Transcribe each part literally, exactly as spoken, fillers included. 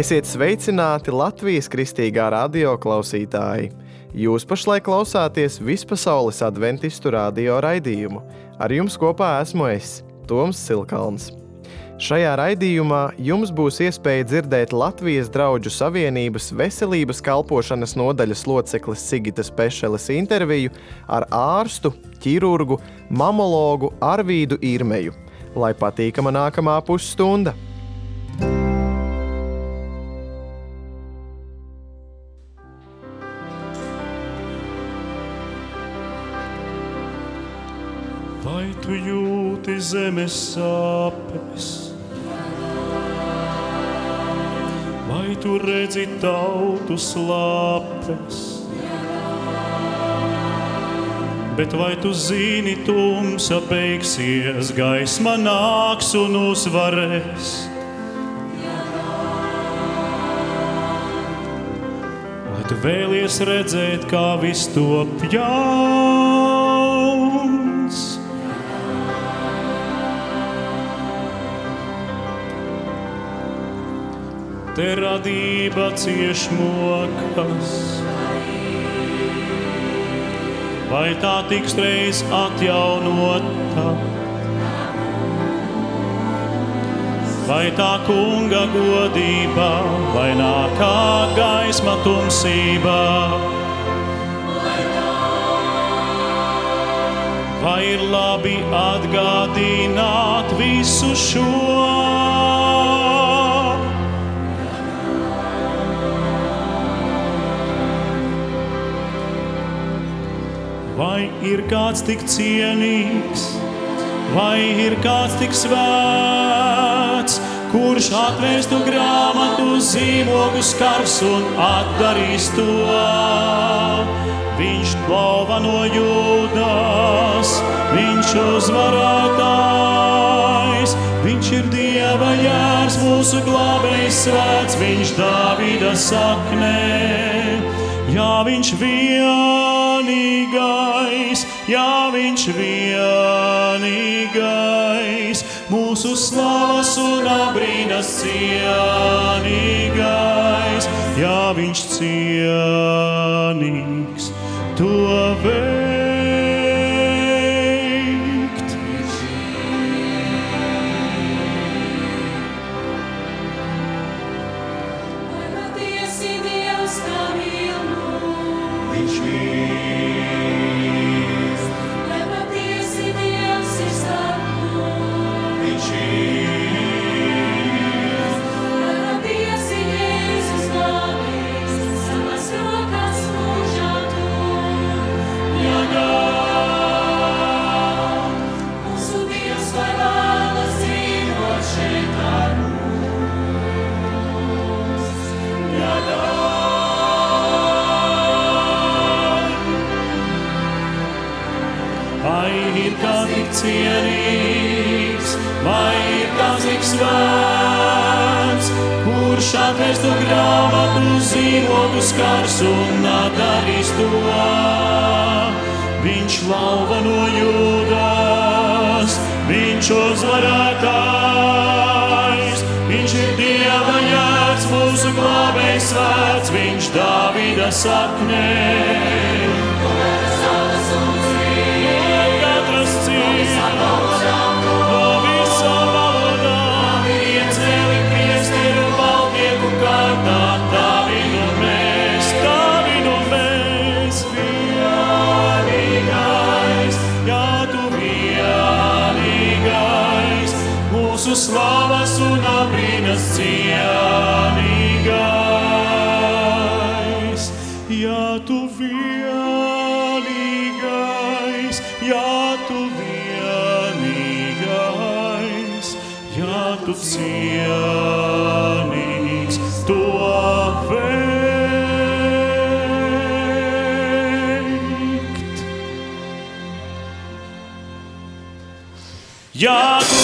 Esiet sveicināti Latvijas Kristīgā radio klausītāji! Jūs pašlaik klausāties Vispasaules adventistu radio raidījumu. Ar jums kopā esmu es, Toms Silkalns. Šajā raidījumā jums būs iespēja dzirdēt Latvijas Draudžu Savienības veselības kalpošanas nodaļas locekles Sigitas Pešeles interviju ar ārstu, ķirurgu, mamologu Arvīdu Irmeju. Lai patīkama nākamā pusstunda! Vai tu jūti zemes sāpes? Vai tu redzi tautu slāpes? Bet vai tu zini, tumsa beigsies, gaisma nāks un uzvarēs? Vai tu vēlies redzēt, kā viss top jauns? Te radība cieš mokas, vai tā tiks reiz atjaunota? Vai tā kunga godība, vai nākā gaisma tumsībā? Vai ir labi atgādināt visu šo? Vai ir kāds tik cienīgs, vai ir kāds tik svēts, kurš atvērs tu grāmatu zīmogu skars un atdarīs to? Viņš plauva no Jūdas, viņš uzvarētājs, viņš ir Dieva jērs, mūsu glābējs svēts, viņš Dāvida saknē, jā, viņš vienīgais, jā, viņš vienīgais, mūsu slavas un abrīnas cienīgais, jā, viņš cienīgs to veikt. Vai patiesi Dievs tā mīl mūs? Viņš ir, Vai patiesi Dievs ir starp mums? viņš ir, Vai patiesi Jēzus glābējs, savas rokas mūžā tur? ja tā, Mūsu Dievs vai vēlas dzīvot šeit ar mums? ja tā. Vai ir kāds tik cienīgs, vai ir kāds tik svēts, kurš atvērs tu grāmatu zīmogu skars un atdarīs to? Viņš lauva no Jūdas, viņš uzvarētājs, viņš ir Dieva jērs, mūsu glābējs svēts, viņš Dāvida saknē. Katras cīņas, no visām valodām, iecēli priesteru valdnieku kārtā, tavi nu mēs, tavi nu mēs, vienīgais, jā, tu vienīgais, mūsu slavas un abrīnas cienīgais, jā, tu vienīgais, jā, tu vienīgais, jā, tu cienīgs to veikt. Jā, tu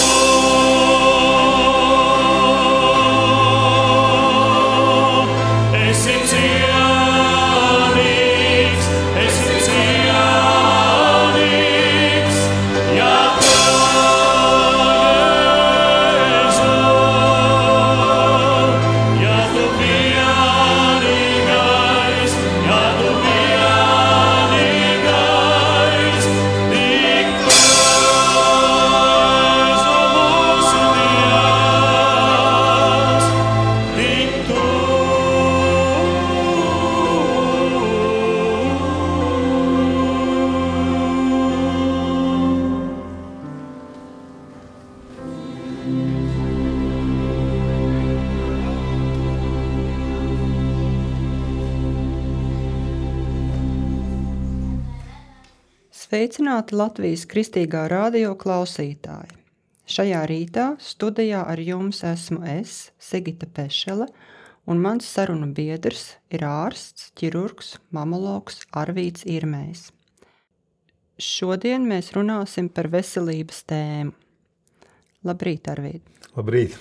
esi cienīgs, esi cienīgs, jā, tu Jēzu, jā, tu Sveicināti Latvijas Kristīgā radio klausītāji! Šajā rītā studijā ar jums esmu es, Sigita Pešele, un mans sarunu biedrs ir ārsts, ķirurgs, mamologs Arvīds Irmējs. Šodien mēs runāsim par veselības tēmu. Labrīt, Arvīd! Labrīt!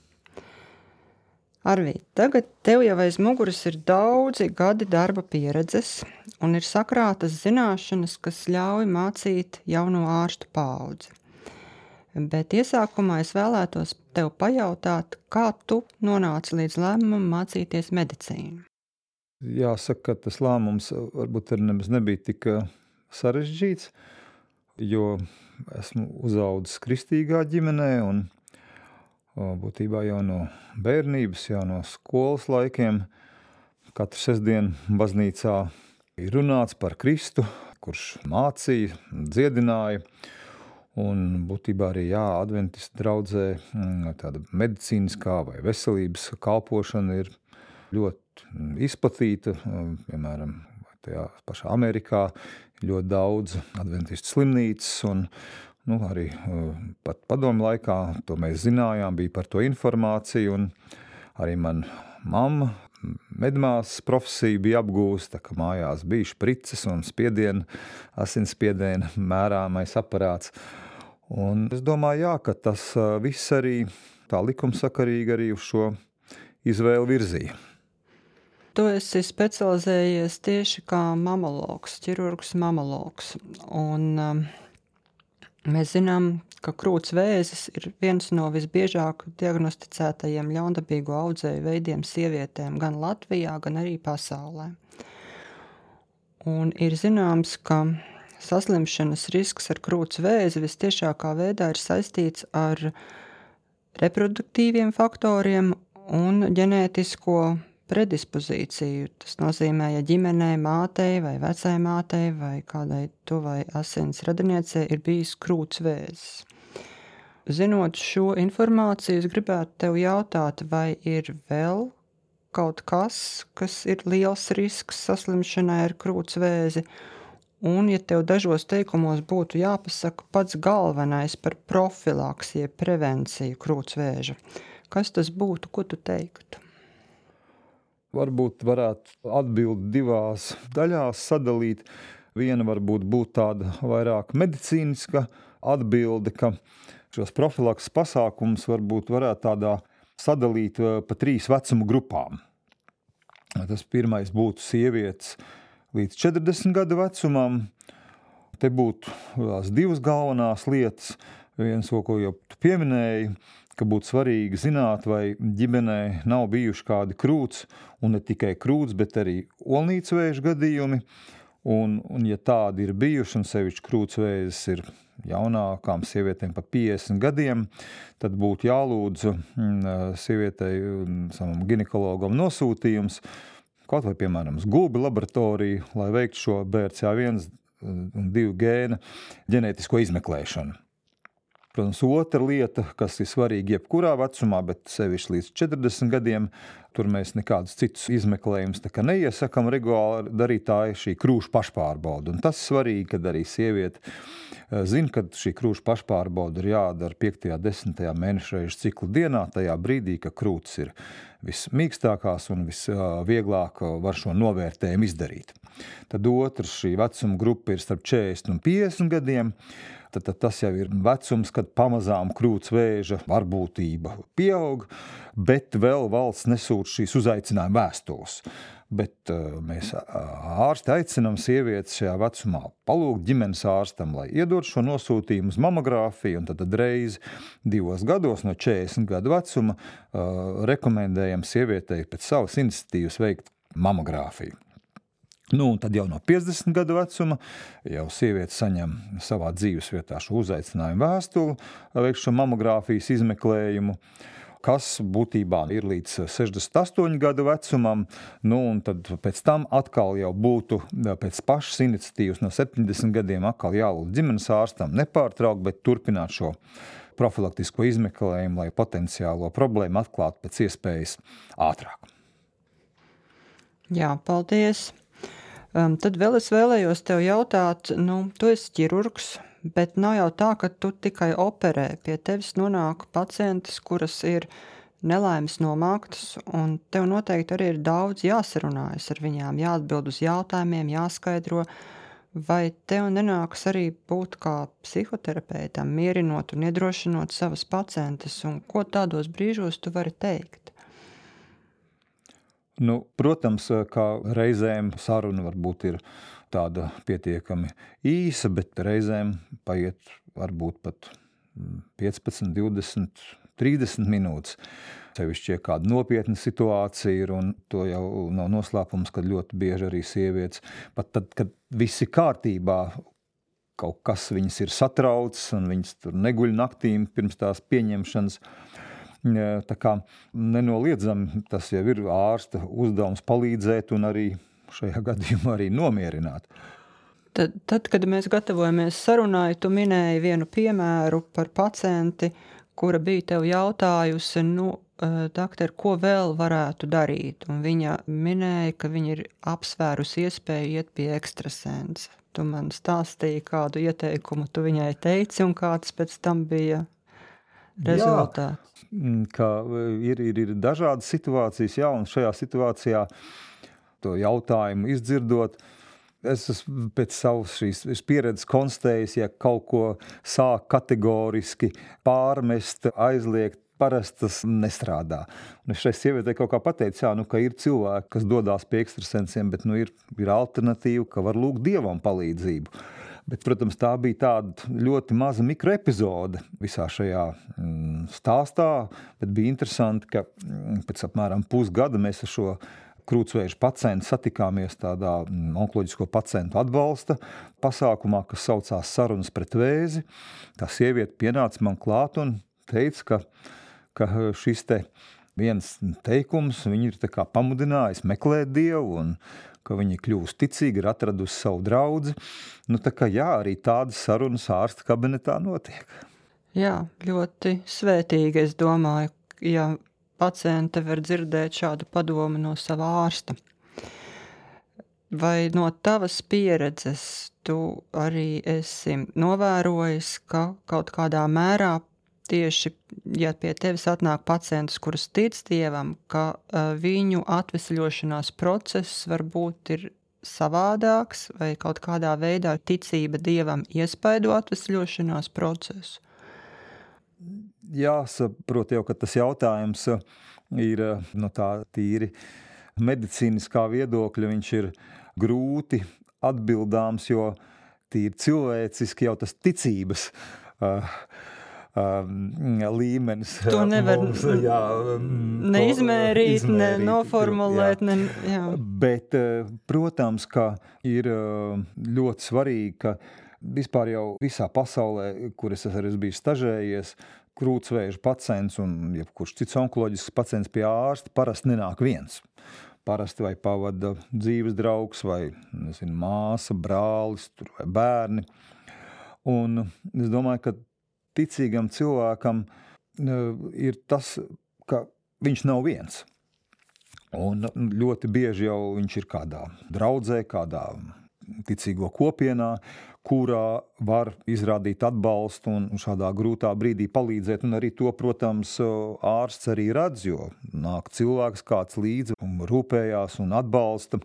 Arvīd, tagad tev jau aiz muguras ir daudzi gadi darba pieredzes un ir sakrātas zināšanas, kas ļauj mācīt jauno ārstu paudzi. Bet iesākumā es vēlētos tev pajautāt, kā tu nonāci līdz lēmumam mācīties medicīnu? Jāsaka, ka tas lēmums varbūt arī nemaz nebija tik sarežģīts, jo esmu uzaudzis kristīgā ģimenē un būtībā jau no bērnības, jau no skolas laikiem. Katru sestdienu baznīcā ir runāts par Kristu, kurš mācīja, dziedināja. Un būtībā arī jā, adventistu draudzē tāda medicīniskā vai veselības kalpošana ir ļoti izplatīta. Piemēram, tajā pašā Amerikā ļoti daudz adventistu slimnīcas un Nu, arī pat padomu laikā to mēs zinājām, bija par to informācija, un arī man mamma medmāsas profesija bija apgūsta, ka mājās bija šprices un spiediena, asinsspiediena mērāmais aparāts. Un es domāju, jā, ka tas viss arī tā likumsakarīgi arī uz šo izvēli virzīja. Tu esi specializējies tieši kā mamologs, ķirurgs mamologs, un um, mēs zinām, ka krūts vēzis ir viens no visbiežāk diagnosticētajiem ļaundabīgo audzēju veidiem sievietēm gan Latvijā, gan arī pasaulē. Un ir zināms, ka saslimšanas risks ar krūts vēzi vistiešākā veidā ir saistīts ar reproduktīviem faktoriem un ģenētisko predispozīciju. Tas nozīmē, ja ģimenē, mātei vai vecai mātei vai kādai tuvai asins radiniecei ir bijis krūts vēzis. Zinot šo informāciju, es gribētu tev jautāt, vai ir vēl kaut kas, kas ir liels risks saslimšanai ar krūts vēzi, un ja tev dažos teikumos būtu jāpasaka pats galvenais par profilaksi, jeb prevenciju krūts vēža, kas tas būtu, ko tu teiktu? Varbūt varētu atbildi divās daļās sadalīt. Viena varbūt būtu tāda vairāk medicīniska atbilde, ka šos profilakses pasākumus varbūt varētu tādā sadalīt pa trīs vecumu grupām. Tas pirmais būtu sievietes līdz četrdesmit gadu vecumam. Te būtu tās divas galvenās lietas. Viens, ko jau tu pieminēji, ka būtu svarīgi zināt, vai ģimenē nav bijuši kādi krūts, un ne tikai krūts, bet arī olnīcu vēža gadījumi. Un, un ja tādi ir bijuši, un sevišķi krūts vēzis ir jaunākām sievietēm pa piecdesmit gadiem, tad būtu jālūdz sievietei savam ginekologam nosūtījums, kaut vai, piemēram, uz Gulbi laboratoriju, lai veiktu šo B R C A viens un divi gēna ģenētisko izmeklēšanu. Protams, otra lieta, kas ir svarīga jebkurā vecumā, bet sevišķi līdz četrdesmit gadiem, tur mēs nekādus citus izmeklējumus tā kā neiesakam regulāri darīt, tā ir šī krūšu pašpārbauda. Un tas svarīgi, kad arī sieviete zina, ka šī krūšu pašpārbauda ir jādara piektajā, desmitajā mēnešreižu cikla dienā, tajā brīdī, ka krūtis ir vismīkstākās un visvieglāk var šo novērtējumu izdarīt. Tad otrs, šī vecuma grupa ir starp četrdesmit un piecdesmit gadiem. Tad, tad tas jau ir vecums, kad pamazām krūts vēža varbūtība pieaug, bet vēl valsts nesūt šīs uzaicinājuma vēstules. Bet uh, mēs ārsti aicinām sievietes šajā vecumā palūgt ģimenes ārstam, lai iedod šo nosūtījumu uz mamogrāfiju, un tad, tad reizi divos gados no četrdesmit gadu vecuma uh, rekomendējam sievietei pēc savas iniciatīvas veikt mamogrāfiju. Nu, un tad jau no piecdesmit gadu vecuma jau sieviete saņem savā dzīves vietā šo uzaicinājumu vēstuli, veikt šo mamogrāfijas izmeklējumu, kas būtībā ir līdz sešdesmit astoņu gadu vecumam, nu, un tad pēc tam atkal jau būtu pēc pašas iniciatīvas no septiņdesmit gadiem atkal jālūdz ģimenes ārstam nepārtraukt, bet turpināt šo profilaktisko izmeklējumu, lai potenciālo problēmu atklātu pēc iespējas ātrāk. Jā, paldies. Um, tad vēl es vēlējos tev jautāt, nu, tu esi ķirurgs, bet nav jau tā, ka tu tikai operē. Pie tevis nonāk pacientes, kuras ir nelaimes nomāktas, un tev noteikti arī ir daudz jāsarunājas ar viņām, jāatbild uz jautājumiem, jāskaidro. Vai tev nenākas arī būt kā psihoterapeitam, mierinot un iedrošinot savas pacientes, un ko tādos brīžos tu vari teikt? Nu, protams, kā reizēm saruna varbūt ir tāda pietiekami īsa, bet reizēm paiet varbūt pat piecpadsmit, divdesmit, trīsdesmit minūtes. Sevišķi, ja kāda nopietna situācija ir, un to jau nav noslēpums, kad ļoti bieži arī sievietes, pat tad, kad viss ir kārtībā, kaut kas viņas ir satraucis, un viņas tur neguļ naktīm pirms tās pieņemšanas. Tā kā nenoliedzami tas jau ir ārsta uzdevums palīdzēt un arī šajā gadījumā arī nomierināt. Tad, tad, kad mēs gatavojamies sarunai, tu minēji vienu piemēru par pacienti, kura bija tev jautājusi, nu, doktor, ko vēl varētu darīt? Un viņa minēja, ka viņa ir apsvērusi iespēju iet pie ekstrasensa. Tu man stāstīji, kādu ieteikumu tu viņai teici un kāds pēc tam bija rezultāts. Jā, ka ir, ir, ir dažādas situācijas, jā, un šajā situācijā to jautājumu izdzirdot, es esmu pēc savas šīs pieredzes konstatējis, ja kaut ko sāk kategoriski pārmest, aizliegt, parasti tas nestrādā. Un es šai sievietei kaut kā pateicu, jā, nu, ka ir cilvēki, kas dodās pie ekstrasensiem, bet nu, ir, ir alternatīva, ka var lūgt Dievam palīdzību. Bet, protams, tā bija tāda ļoti maza mikroepizode visā šajā mm, stāstā, bet bija interesanti, ka mm, pēc apmēram pusgada mēs ar šo krūtsvēža pacientu satikāmies tādā mm, onkoloģisko pacientu atbalsta pasākumā, kas saucās Sarunas pret vēzi. Tā sieviete pienāca man klāt un teica, ka, ka šis te viens teikums viņu ir tā kā pamudinājis meklēt Dievu un ka viņa kļūst ticīga, ir atradusi savu draudzi. Nu, tā kā jā, arī tādas sarunas ārsta kabinetā notiek. Jā, ļoti svētīgi, es domāju, ja paciente var dzirdēt šādu padomu no sava ārsta. Vai no tavas pieredzes tu arī esi novērojis, ka kaut kādā mērā tieši, ja pie tevis atnāk pacientus, kurus tic Dievam, ka uh, viņu atvesļošanās process varbūt ir savādāks vai kaut kādā veidā ticība Dievam iespaido atvesļošanās procesu? Jāsaprot jau, ka tas jautājums ir no tā tīri medicīniskā viedokļa, viņš ir grūti atbildāms, jo tīri cilvēciski jau tas ticības uh, Um, līmenis. To nevar mums, jā, neizmērīt, izmērīt, ne noformulēt. Jā. Ne, jā. Bet, protams, ka ir ļoti svarīgi, ka vispār jau visā pasaulē, kur es arī biju stažējies, krūtsvēža pacients un jebkurš cits onkoloģisks pacients pie ārsta parasti nenāk viens. Parasti vai pavada dzīves draugs vai, nezinu, māsa, brālis vai bērni. Un es domāju, ka ticīgam cilvēkam ir tas, ka viņš nav viens. Un ļoti bieži jau viņš ir kādā draudzē, kādā ticīgo kopienā, kurā var izrādīt atbalstu un šādā grūtā brīdī palīdzēt. Un arī to, protams, ārsts arī redz, jo nāk cilvēks kāds līdzi un rūpējās un atbalsta.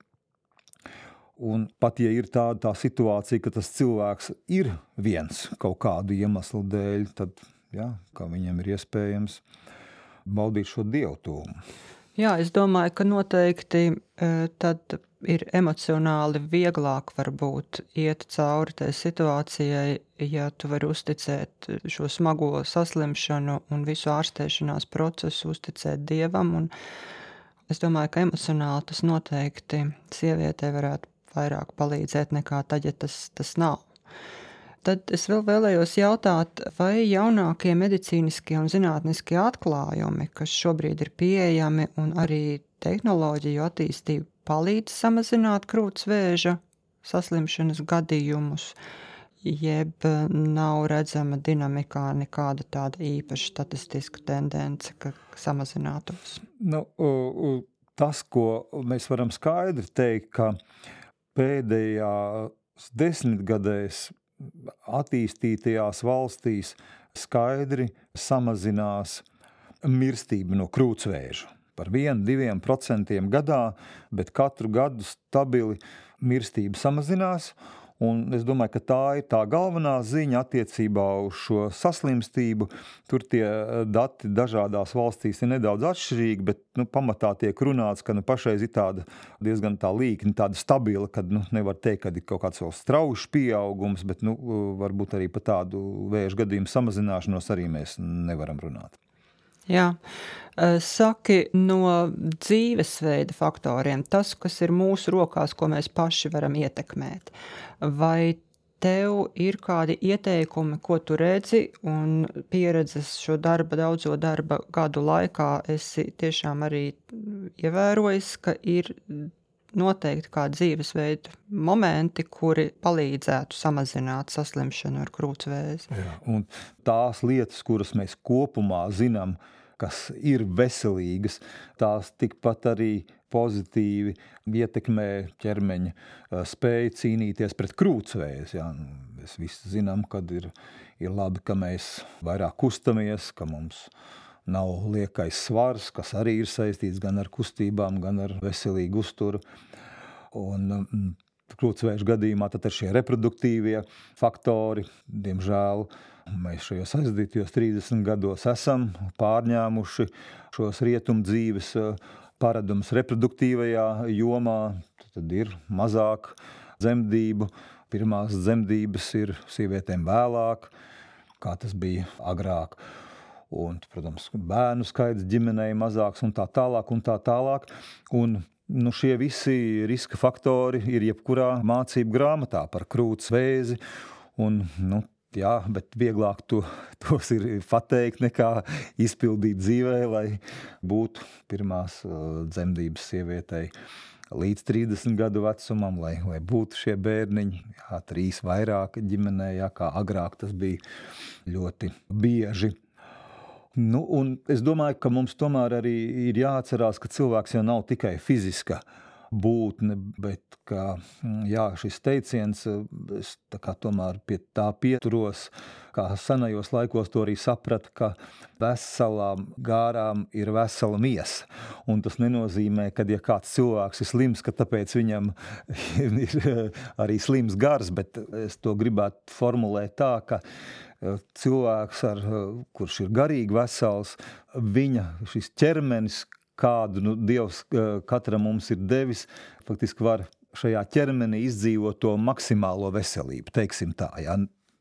Un pat, ja ir tāda tā situācija, ka tas cilvēks ir viens kaut kādu iemeslu dēļ, tad, jā, kā viņam ir iespējams baudīt šo dievtuvumu. Jā, es domāju, ka noteikti tad ir emocionāli vieglāk varbūt iet cauri tai situācijai, ja tu vari uzticēt šo smago saslimšanu un visu ārstēšanās procesu, uzticēt Dievam. Un es domāju, ka emocionāli tas noteikti sievietei varētu vairāk palīdzēt nekā tad, ja tas, tas nav. Tad es vēl vēlējos jautāt, vai jaunākie medicīniskie un zinātniskie atklājumi, kas šobrīd ir pieejami un arī tehnoloģiju attīstība palīdz samazināt krūtsvēža saslimšanas gadījumus, jeb nav redzama dinamikā nekāda tāda īpaša statistiska tendence, ka samazinātos? Nu, tas, ko mēs varam skaidri teikt, ka pēdējās desmitgadēs attīstītajās valstīs skaidri samazinās mirstība no krūtsvēža. Par vienu, diviem procentiem gadā, bet katru gadu stabili mirstība samazinās. Un es domāju, ka tā ir tā galvenā ziņa attiecībā uz šo saslimstību. Tur tie dati dažādās valstīs ir nedaudz atšķirīgi, bet nu, pamatā tiek runāts, ka nu, pašreiz ir tāda diezgan tā līkni, tāda stabila, kad nu, nevar teikt, ka ir kaut kāds vēl straušs pieaugums, bet nu, varbūt arī par tādu vēža gadījumu samazināšanos arī mēs nevaram runāt. Jā, saki, no dzīvesveida faktoriem, tas, kas ir mūsu rokās, ko mēs paši varam ietekmēt, vai tev ir kādi ieteikumi, ko tu redzi un pieredzes šo darba, daudzo darba gadu laikā esi tiešām arī ievērojis, ka ir noteikti kā dzīvesveida momenti, kuri palīdzētu samazināt saslimšanu ar krūtsvēzi? Jā, un tās lietas, kuras mēs kopumā zinām, kas ir veselīgas, tās tikpat arī pozitīvi ietekmē ķermeņa spēju cīnīties pret krūtsvēzi. Jā, mēs visi zinām, kad ir, ir labi, ka mēs vairāk kustamies, ka mums nav liekais svars, kas arī ir saistīts gan ar kustībām, gan ar veselīgu uzturu. Un krūtsvēža gadījumā tad ir šie reproduktīvie faktori, diemžēl. Mēs šajos aizdītajos trīsdesmit gados esam pārņēmuši šos rietumu dzīves paradumus reproduktīvajā jomā. Tad ir mazāk dzemdību. Pirmās dzemdības ir sievietēm vēlāk, kā tas bija agrāk. Un, protams, bērnu skaits ģimenei mazāks un tā tālāk un tā tālāk. Un nu, šie visi riska faktori ir jebkurā mācību grāmatā par krūtsvēzi. Un, nu, jā, bet vieglāk to, tos ir pateikt nekā izpildīt dzīvē, lai būtu pirmās uh, dzemdības sievietei līdz trīsdesmit gadu vecumam, lai, lai būtu šie bērniņi, jā, trīs vairāk ģimenē, jā, kā agrāk tas bija ļoti bieži. Nu, un es domāju, ka mums tomēr arī ir jāatcerās, ka cilvēks jau nav tikai fiziska būtne, bet ka, jā, šis teiciens, es tā kā tomēr pie tā pieturos, kā senajos laikos to arī sapratu, ka veselām gārām ir vesela miesa. Un tas nenozīmē, ka ja kāds cilvēks ir slims, ka tāpēc viņam ir arī slims gars, bet es to gribētu formulēt tā, ka cilvēks, ar, kurš ir garīgi vesels, viņa šis ķermenis, kādu nu, Dievs katram mums ir devis, faktiski var šajā ķermenī izdzīvot to maksimālo veselību, teiksim tā, ja,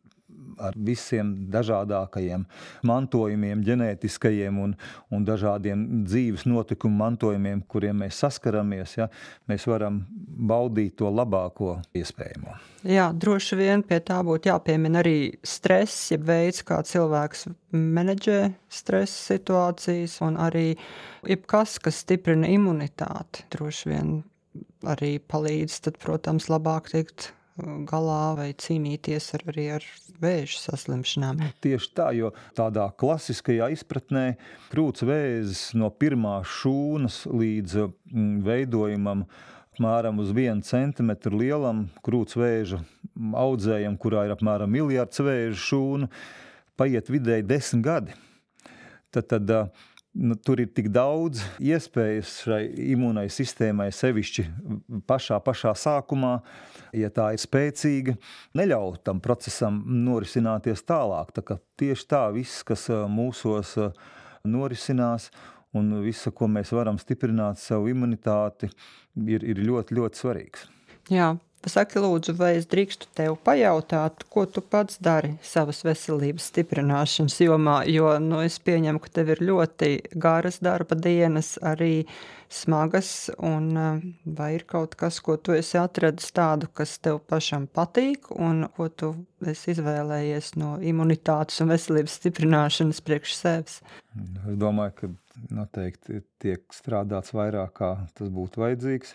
ar visiem dažādākajiem mantojumiem, ģenētiskajiem un, un dažādiem dzīves notikumu mantojumiem, kuriem mēs saskaramies, ja, mēs varam baudīt to labāko iespējamo. Jā, droši vien pie tā būtu jāpiemina arī stress, jeb veids, kā cilvēks menedžē stresa situācijas, un arī jebkas, kas stiprina imunitāti, droši vien arī palīdz, tad, protams, labāk tikt galā vai cīnīties ar, arī ar vēža saslimšanām. Tieši tā, jo tādā klasiskajā izpratnē krūtsvēzis no pirmās šūnas līdz veidojumam apmēram uz vienu centimetru lielam krūtsvēža audzējam, kurā ir apmēram miljards vēža šūnu, paiet vidēji desmit gadi. Tad, tad nu, tur ir tik daudz iespējas šai imūnai sistēmai sevišķi pašā, pašā sākumā, ja tā ir spēcīga, neļauj tam procesam norisināties tālāk. Tā kā tieši tā viss, kas mūsos norisinās un visu, ko mēs varam stiprināt savu imunitāti, ir, ir ļoti, ļoti svarīgs. Jā. Saki, lūdzu, vai es drīkstu tev pajautāt, ko tu pats dari savas veselības stiprināšanas jomā, jo nu, es pieņemu, ka tev ir ļoti garas darba dienas, arī smagas, un vai ir kaut kas, ko tu esi atradis tādu, kas tev pašam patīk, un ko tu esi izvēlējies no imunitātes un veselības stiprināšanas priekš sevis? Es domāju, ka noteikti tiek strādāts vairāk, kā tas būtu vajadzīgs.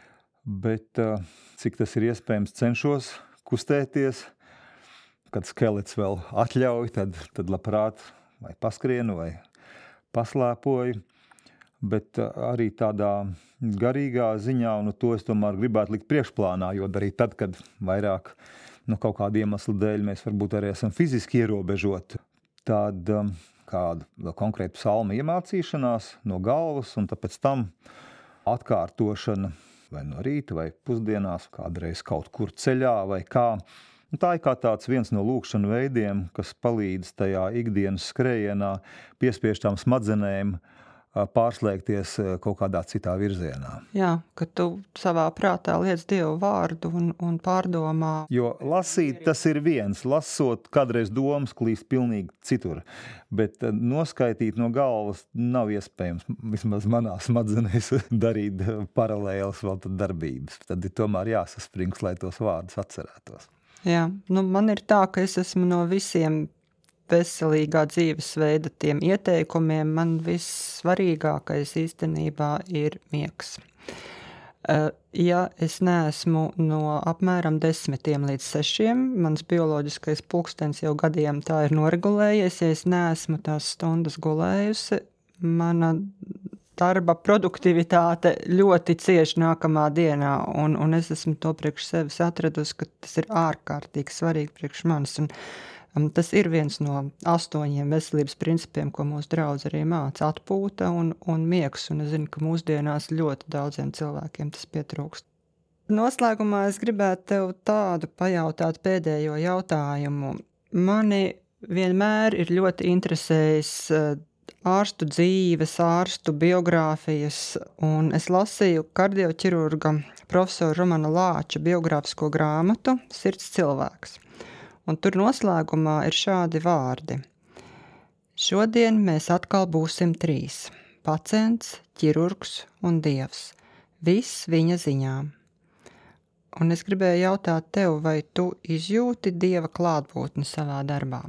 Bet cik tas ir iespējams, cenšos kustēties, kad skelets vēl atļauj, tad, tad labprāt vai paskrienu vai paslēpoju, bet arī tādā garīgā ziņā, un to es tomēr gribētu likt priekšplānā, jo arī tad, kad vairāk nu, kaut kādu iemeslu dēļ mēs varbūt arī esam fiziski ierobežoti, tad um, kādu konkrētu psalmu iemācīšanās no galvas, un tāpēc tam atkārtošana vai no rīta, vai pusdienās, kādreiz kaut kur ceļā, vai kā. Un tā ir kā tāds viens no lūkšanu veidiem, kas palīdz tajā ikdienas skrējienā piespiež tām smadzenēm pārslēgties kaut kādā citā virzienā. Jā, ka tu savā prātā liec Dievu vārdu un, un pārdomā. Jo lasīt tas ir viens, lasot kādreiz domas klīst pilnīgi citur, bet noskaitīt no galvas nav iespējams, vismaz manā smadzenēs, darīt paralēlas vēl tad darbības. Tad ir tomēr jāsaspringst, lai tos vārdus atcerētos. Jā, nu man ir tā, ka es esmu no visiem veselīgā dzīvesveida tiem ieteikumiem, man vissvarīgākais īstenībā ir miegs. Ja es neesmu no apmēram desmitiem līdz sešiem, mans bioloģiskais pulkstens jau gadiem tā ir noregulējies, ja es neesmu tās stundas gulējusi, mana darba produktivitāte ļoti cieši nākamā dienā, un, un es esmu to priekš sevis atradusi, ka tas ir ārkārtīgi svarīgi priekš manis, un tas ir viens no astoņiem veselības principiem, ko mūsu draudze arī māca, atpūta un, un miegs, un es zinu, ka mūsdienās ļoti daudziem cilvēkiem tas pietrūkst. Noslēgumā es gribētu tev tādu pajautāt pēdējo jautājumu. Mani vienmēr ir ļoti interesējis ārstu dzīves, ārstu biogrāfijas, un es lasīju kardioķirurga profesora Romana Lāča biogrāfisko grāmatu Sirds cilvēks. Un tur noslēgumā ir šādi vārdi. Šodien mēs atkal būsim trīs. Pacients, ķirurgs un dievs. Viss viņa ziņā. Un es gribēju jautāt tev, vai tu izjūti dieva klātbūtni savā darbā?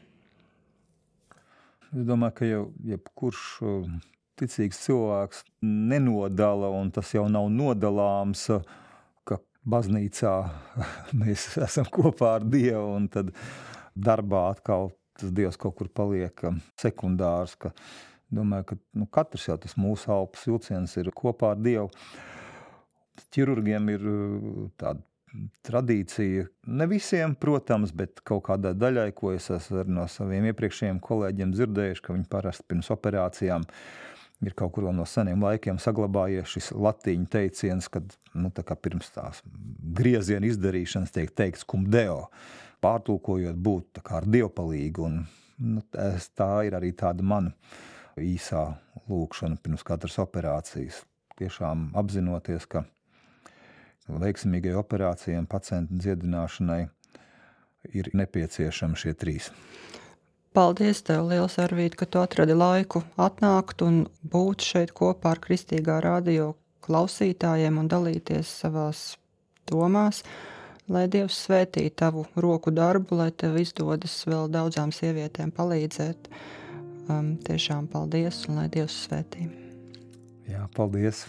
Es domāju, ka jau jebkurš ticīgs cilvēks nenodala, un tas jau nav nodalāms, baznīcā mēs esam kopā ar Dievu, un tad darbā atkal tas Dievs kaut kur paliek sekundārs, ka domāju, ka nu, katrs jau tas mūsu elpas vilciens ir kopā ar Dievu. Ķirurgiem ir tāda tradīcija, ne visiem, protams, bet kaut kādai daļai, ko es esmu no saviem iepriekšējiem kolēģiem dzirdējuši, ka viņi parasti pirms operācijām ir kaut kur vēl no seniem laikiem saglabājies šis latīņu teiciens, kad nu, tā kā pirms tās grieziena izdarīšanas tiek teikts cum deo, pārtulkojot būt tā kā ar dievpalīgu. Un, nu, tā ir arī tāda mana īsā lūkšana pirms katras operācijas. Tiešām apzinoties, ka veiksmīgai operācijai un pacientu dziedināšanai ir nepieciešami šie trīs. Paldies tev, liels Arvīd, ka tu atradi laiku atnākt un būt šeit kopā ar Kristīgā radio klausītājiem un dalīties savās domās, lai Dievs svētī tavu roku darbu, lai tev izdodas vēl daudzām sievietēm palīdzēt. Um, tiešām paldies un lai Dievs svētī. Jā, paldies.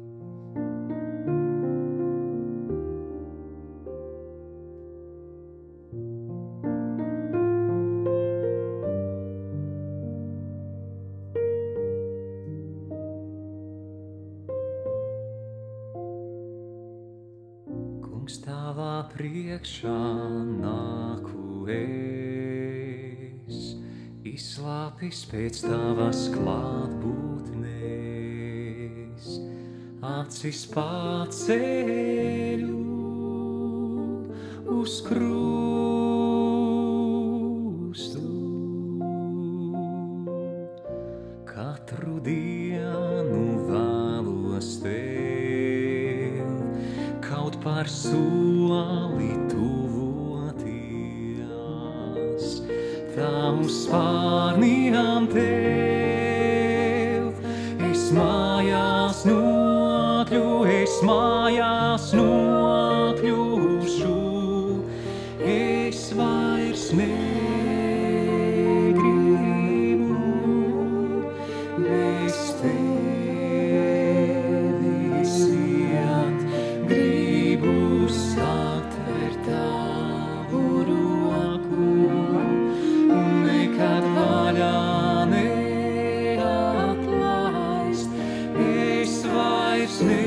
Tavā priekšā nāku es, izslāpis pēc tavas klātbūtnes, acis paceļu uz krustu. Katru dienu vēlos tev, kaut par soli tuvoties, tavu spārniem tev. Es mājās nokļu, es mājās nokļūšu, es vairs negribu bez tevis iet. Gribu satvērt tavu roku un nekad vaļā neatlaist. Es vairs ne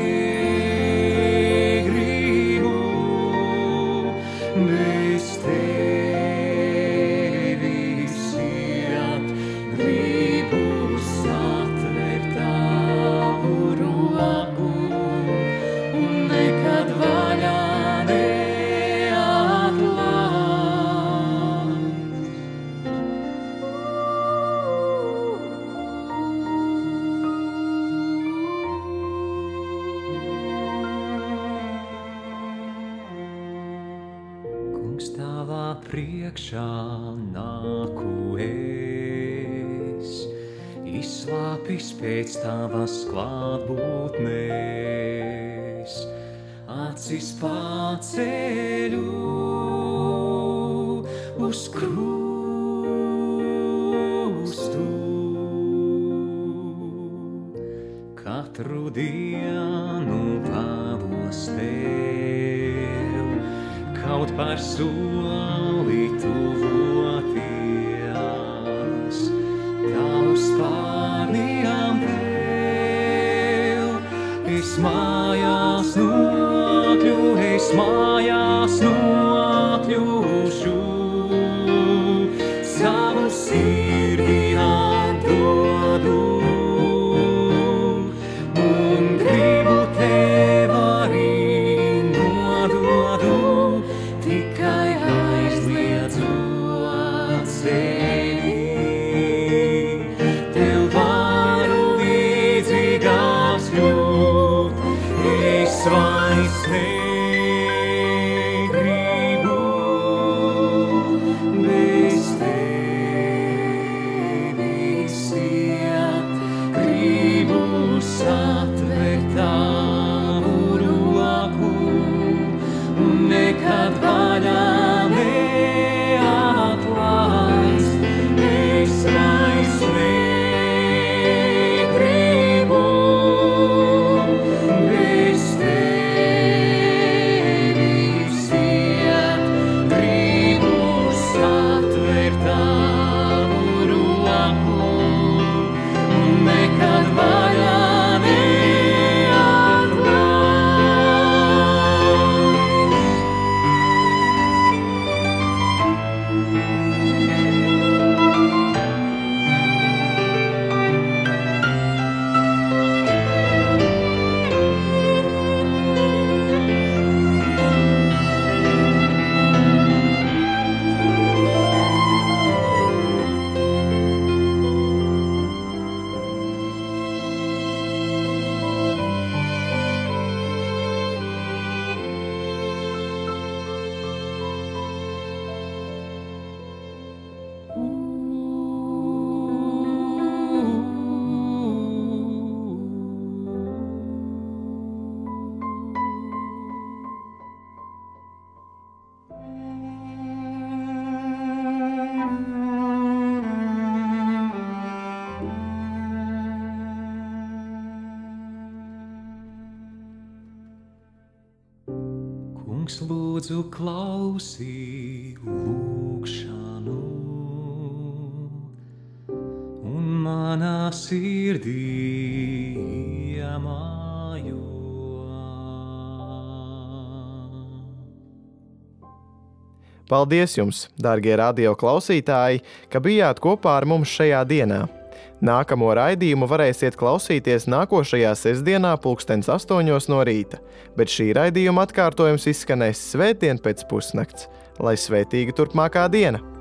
priekšā nāku es, izslāpis pēc tavas klātbūtnes, acis paceļu uz krustu. Katru dienu pavos tev, kaut par soli tuvoties, tavs pārnījām vēl, es mājās nokļu, es mājās nokļūšu, savu sirdi atdodu. Lūdzu, klausī lūgšanu, un manā sirdī iemājo. Paldies jums, dārgie radio klausītāji, ka bijāt kopā ar mums šajā dienā. Nākamo raidījumu varēsiet klausīties nākošajā sestdienā pulkstens astoņos no rīta, bet šī raidījuma atkārtojums izskanēs svētdien pēc pusnakts. Lai svētīga turpmākā diena!